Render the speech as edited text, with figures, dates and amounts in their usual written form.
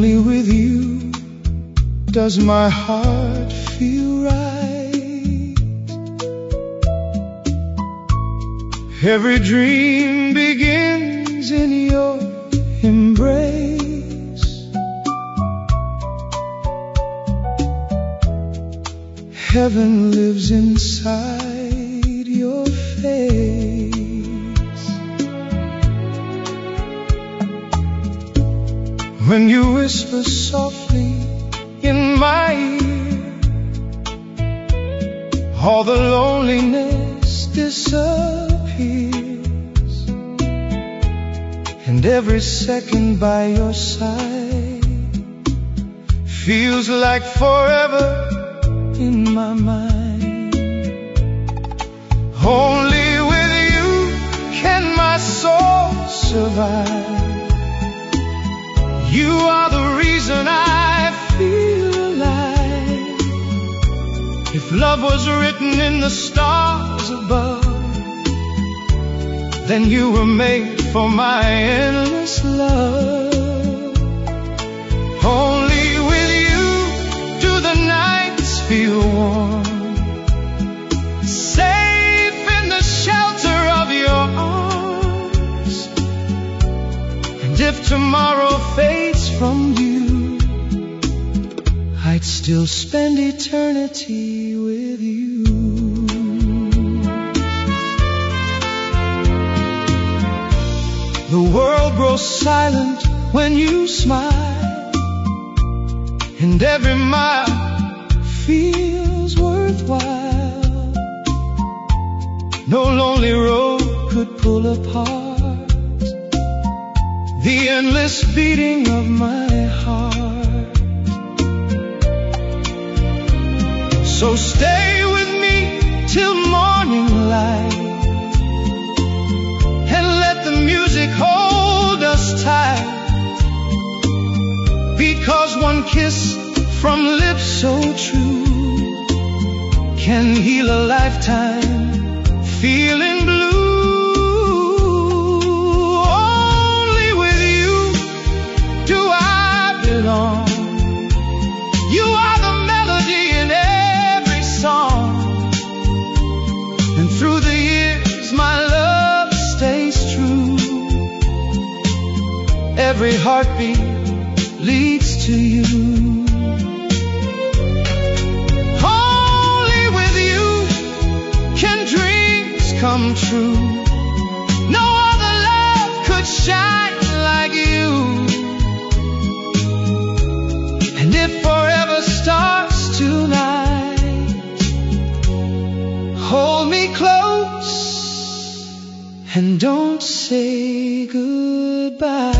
Only with you does my heart feel right. Every dream begins in your embrace. Heaven lives inside your face. When you whisper softly in my ear, all the loneliness disappears, and every second by your side feels like forever in my mind. Only with you can my soul survive. You are the reason I feel alive. If love was written in the stars above, then you were made for my endless love. Only with you do the nights feel warm, safe in the shelter of your arms. And if tomorrow fades from you, I'd still spend eternity with you. The world grows silent when you smile, and every mile feels worthwhile. No lonely road could pull apart the endless beating of my heart. So stay with me till morning light, and let the music hold us tight. Because one kiss from lips so true can heal a lifetime feeling blue. Only with you do I belong. You are the melody in every song, and through the years my love stays true. Every heartbeat leads to you. Only with you can dreams come true. No other love could shine like you. And if forever starts tonight, hold me close and don't say goodbye.